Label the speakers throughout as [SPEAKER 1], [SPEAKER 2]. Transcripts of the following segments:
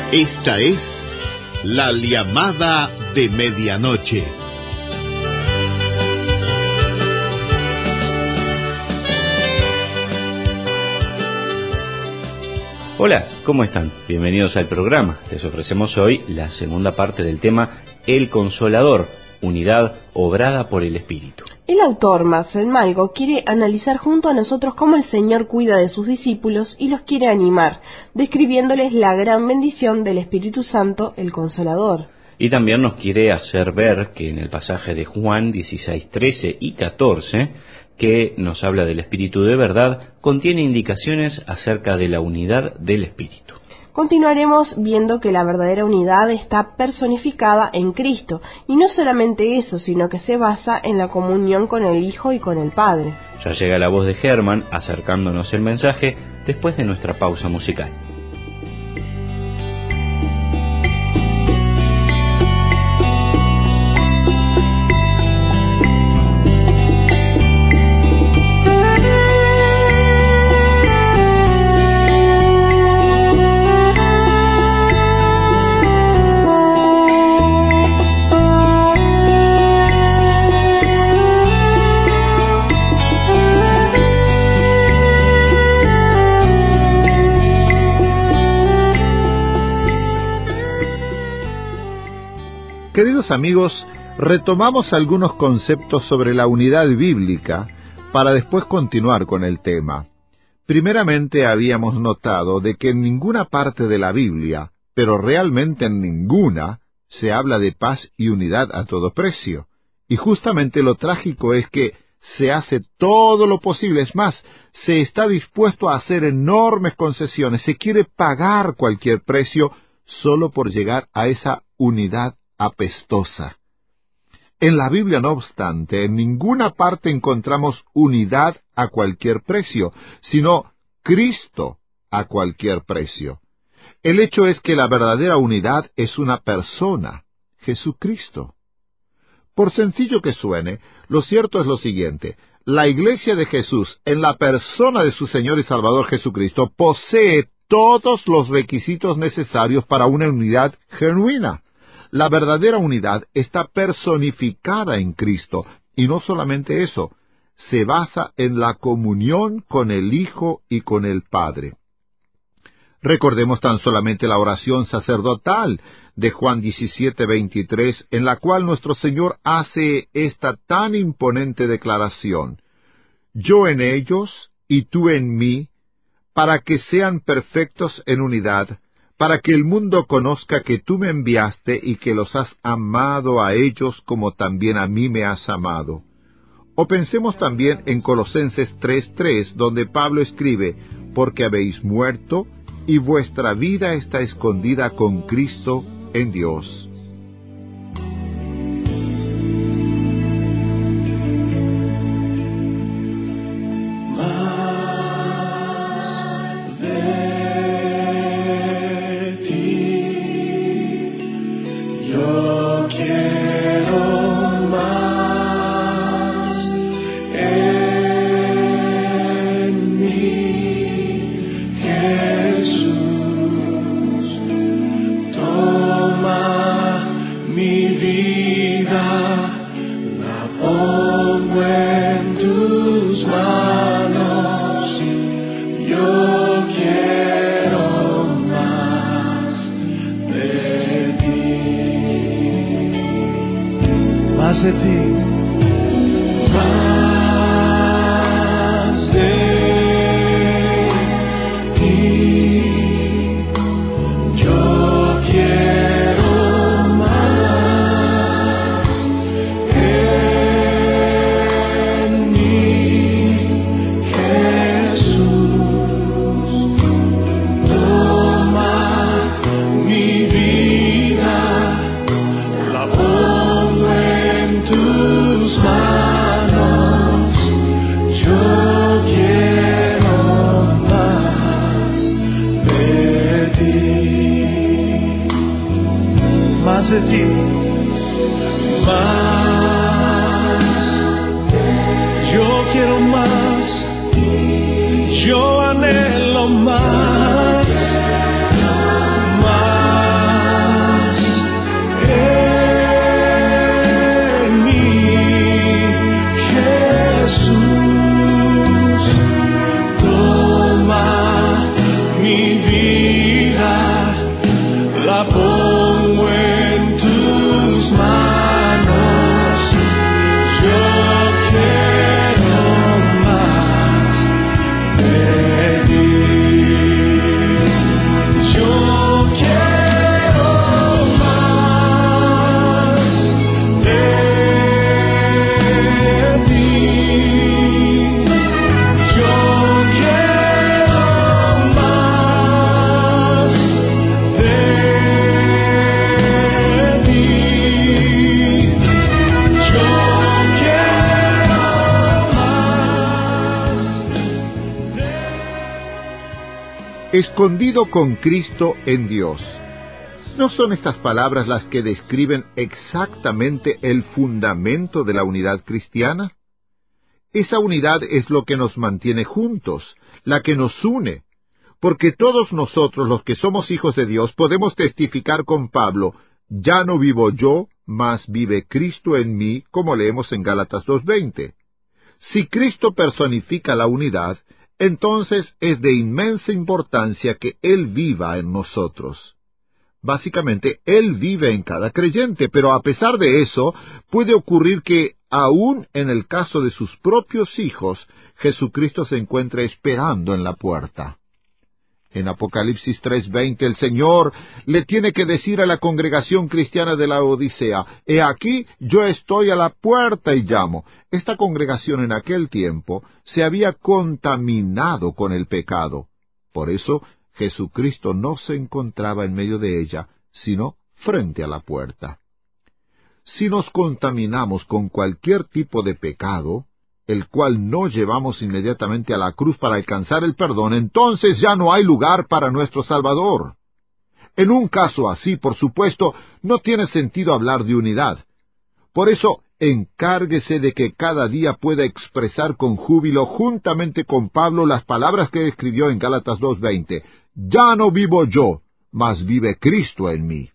[SPEAKER 1] Esta es la llamada de medianoche.
[SPEAKER 2] Hola, ¿cómo están? Bienvenidos al programa. Les ofrecemos hoy la segunda parte del tema El Consolador, unidad obrada por el Espíritu.
[SPEAKER 3] El autor, Marcel Malgo, quiere analizar junto a nosotros cómo el Señor cuida de sus discípulos y los quiere animar, describiéndoles la gran bendición del Espíritu Santo, el Consolador.
[SPEAKER 2] Y también nos quiere hacer ver que en el pasaje de Juan 16, 13 y 14, que nos habla del Espíritu de verdad, contiene indicaciones acerca de la unidad del Espíritu.
[SPEAKER 3] Continuaremos viendo que la verdadera unidad está personificada en Cristo, y no solamente eso, sino que se basa en la comunión con el Hijo y con el Padre.
[SPEAKER 2] Ya llega la voz de Germán acercándonos el mensaje después de nuestra pausa musical.
[SPEAKER 4] Queridos amigos, retomamos algunos conceptos sobre la unidad bíblica para después continuar con el tema. Primeramente habíamos notado de que en ninguna parte de la Biblia, pero realmente en ninguna, se habla de paz y unidad a todo precio. Y justamente lo trágico es que se hace todo lo posible, es más, se está dispuesto a hacer enormes concesiones, se quiere pagar cualquier precio solo por llegar a esa unidad apestosa. En la Biblia, no obstante, en ninguna parte encontramos unidad a cualquier precio, sino Cristo a cualquier precio. El hecho es que la verdadera unidad es una persona, Jesucristo. Por sencillo que suene, lo cierto es lo siguiente: la Iglesia de Jesús, en la persona de su Señor y Salvador Jesucristo, posee todos los requisitos necesarios para una unidad genuina. La verdadera unidad está personificada en Cristo, y no solamente eso, se basa en la comunión con el Hijo y con el Padre. Recordemos tan solamente la oración sacerdotal de Juan 17:23, en la cual nuestro Señor hace esta tan imponente declaración: yo en ellos y tú en mí, para que sean perfectos en unidad, para que el mundo conozca que tú me enviaste y que los has amado a ellos como también a mí me has amado. O pensemos también en Colosenses 3:3, donde Pablo escribe: porque habéis muerto y vuestra vida está escondida con Cristo en Dios.
[SPEAKER 5] más de ti, más. Yo quiero más, yo anhelo más, más.
[SPEAKER 4] escondido con Cristo en Dios. ¿No son estas palabras las que describen exactamente el fundamento de la unidad cristiana? Esa unidad es lo que nos mantiene juntos, la que nos une, porque todos nosotros, los que somos hijos de Dios, podemos testificar con Pablo: ya no vivo yo, mas vive Cristo en mí, como leemos en Gálatas 2:20. Si Cristo personifica la unidad, entonces es de inmensa importancia que Él viva en nosotros. Básicamente, Él vive en cada creyente, pero a pesar de eso, puede ocurrir que, aún en el caso de sus propios hijos, Jesucristo se encuentre esperando en la puerta. En Apocalipsis 3:20, el Señor le tiene que decir a la congregación cristiana de la Odisea: «He aquí, yo estoy a la puerta y llamo». Esta congregación en aquel tiempo se había contaminado con el pecado. Por eso, Jesucristo no se encontraba en medio de ella, sino frente a la puerta. Si nos contaminamos con cualquier tipo de pecado, el cual no llevamos inmediatamente a la cruz para alcanzar el perdón, entonces ya no hay lugar para nuestro Salvador. En un caso así, por supuesto, no tiene sentido hablar de unidad. Por eso, encárguese de que cada día pueda expresar con júbilo, juntamente con Pablo, las palabras que escribió en Gálatas 2:20. «Ya no vivo yo, mas vive Cristo en mí».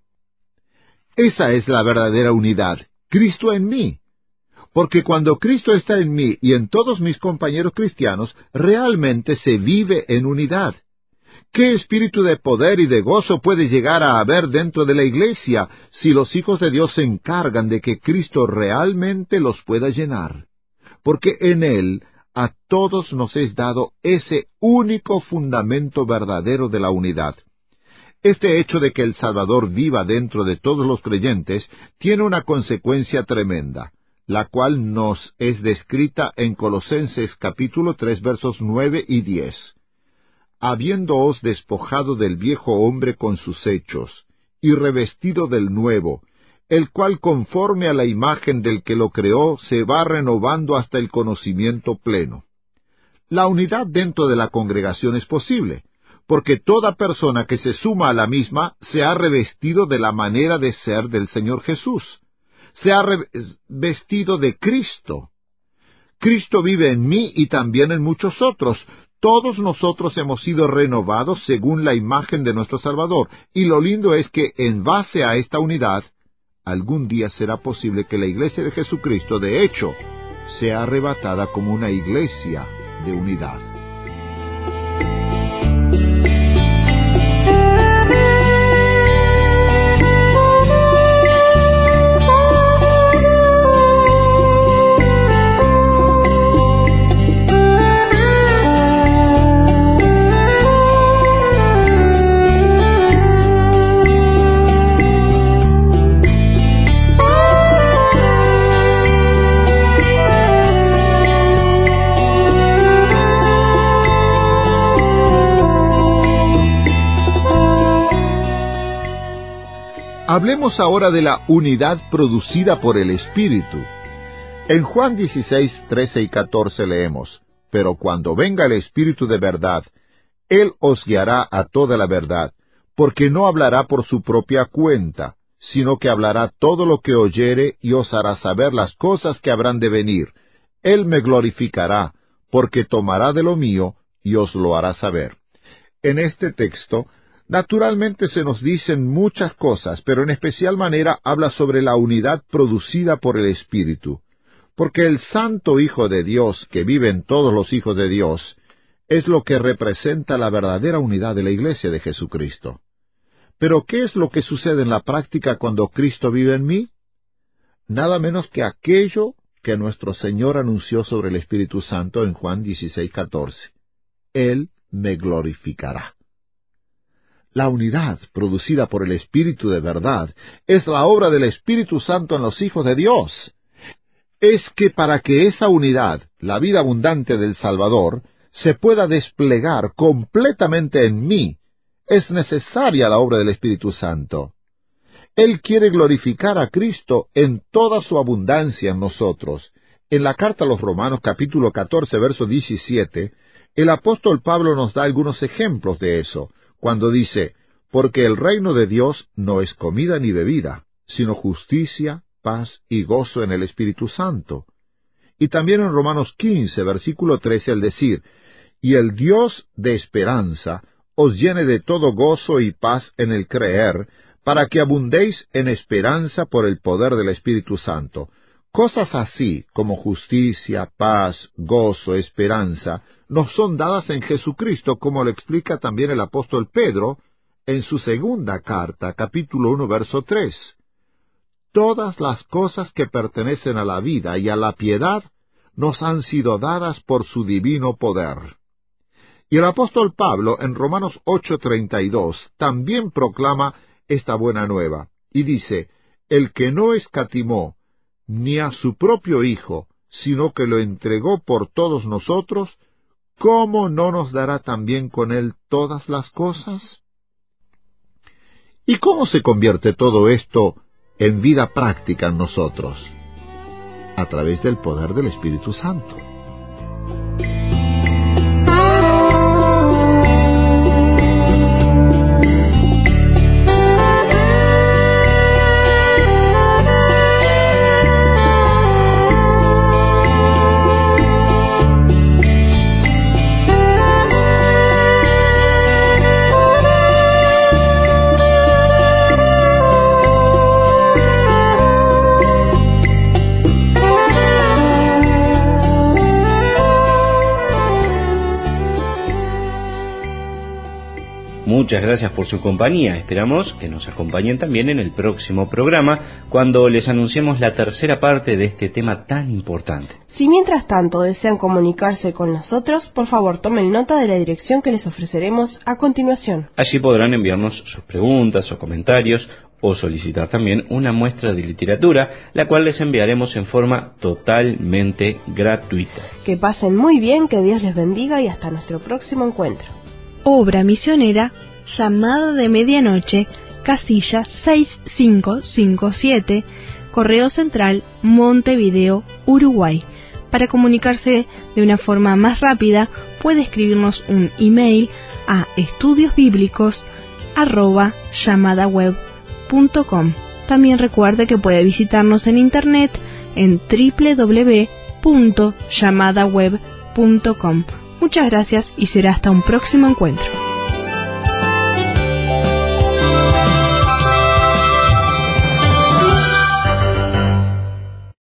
[SPEAKER 4] Esa es la verdadera unidad, Cristo en mí. Porque cuando Cristo está en mí y en todos mis compañeros cristianos, realmente se vive en unidad. ¿Qué espíritu de poder y de gozo puede llegar a haber dentro de la iglesia si los hijos de Dios se encargan de que Cristo realmente los pueda llenar? Porque en Él a todos nos es dado ese único fundamento verdadero de la unidad. Este hecho de que el Salvador viva dentro de todos los creyentes tiene una consecuencia tremenda, la cual nos es descrita en Colosenses capítulo 3, versos 9 y 10. «Habiéndoos despojado del viejo hombre con sus hechos, y revestido del nuevo, el cual conforme a la imagen del que lo creó se va renovando hasta el conocimiento pleno». La unidad dentro de la congregación es posible, porque toda persona que se suma a la misma se ha revestido de la manera de ser del Señor Jesús. Se ha revestido de Cristo. Cristo vive en mí y también en muchos otros. Todos nosotros hemos sido renovados según la imagen de nuestro Salvador, y lo lindo es que, en base a esta unidad, algún día será posible que la iglesia de Jesucristo, de hecho, sea arrebatada como una iglesia de unidad. Hablemos ahora de la unidad producida por el Espíritu. En Juan 16, 13 y 14 leemos: «Pero cuando venga el Espíritu de verdad, Él os guiará a toda la verdad, porque no hablará por su propia cuenta, sino que hablará todo lo que oyere y os hará saber las cosas que habrán de venir. Él me glorificará, porque tomará de lo mío y os lo hará saber». En este texto, naturalmente se nos dicen muchas cosas, pero en especial manera habla sobre la unidad producida por el Espíritu, porque el Santo Hijo de Dios, que vive en todos los hijos de Dios, es lo que representa la verdadera unidad de la Iglesia de Jesucristo. Pero, ¿qué es lo que sucede en la práctica cuando Cristo vive en mí? Nada menos que aquello que nuestro Señor anunció sobre el Espíritu Santo en Juan 16, 14. Él me glorificará. La unidad producida por el Espíritu de verdad es la obra del Espíritu Santo en los hijos de Dios. Es que para que esa unidad, la vida abundante del Salvador, se pueda desplegar completamente en mí, es necesaria la obra del Espíritu Santo. Él quiere glorificar a Cristo en toda su abundancia en nosotros. En la carta a los Romanos, capítulo 14, verso 17, El apóstol Pablo nos da algunos ejemplos de eso, cuando dice, porque el reino de Dios no es comida ni bebida, sino justicia, paz y gozo en el Espíritu Santo. Y también en Romanos 15, versículo 13, al decir, y el Dios de esperanza os llene de todo gozo y paz en el creer, para que abundéis en esperanza por el poder del Espíritu Santo. Cosas así como justicia, paz, gozo, esperanza, nos son dadas en Jesucristo, como lo explica también el apóstol Pedro en su segunda carta, capítulo 1, verso 3. Todas las cosas que pertenecen a la vida y a la piedad nos han sido dadas por su divino poder. Y el apóstol Pablo en Romanos 8:32 también proclama esta buena nueva, y dice, el que no escatimó ni a su propio Hijo, sino que lo entregó por todos nosotros, ¿cómo no nos dará también con él todas las cosas? ¿Y cómo se convierte todo esto en vida práctica en nosotros? A través del poder del Espíritu Santo.
[SPEAKER 2] Muchas gracias por su compañía. Esperamos que nos acompañen también en el próximo programa, cuando les anunciemos la tercera parte de este tema tan importante.
[SPEAKER 3] Si mientras tanto desean comunicarse con nosotros, por favor tomen nota de la dirección que les ofreceremos a continuación.
[SPEAKER 2] Allí podrán enviarnos sus preguntas o comentarios, o solicitar también una muestra de literatura, la cual les enviaremos en forma totalmente gratuita.
[SPEAKER 3] Que pasen muy bien, que Dios les bendiga y hasta nuestro próximo encuentro.
[SPEAKER 6] Obra misionera, Llamada de Medianoche, casilla 6557, Correo Central, Montevideo, Uruguay. Para comunicarse de una forma más rápida, puede escribirnos un email a estudiosbiblicos@llamadaweb.com. También recuerde que puede visitarnos en internet en www.llamadaweb.com. Muchas gracias y será hasta un próximo encuentro.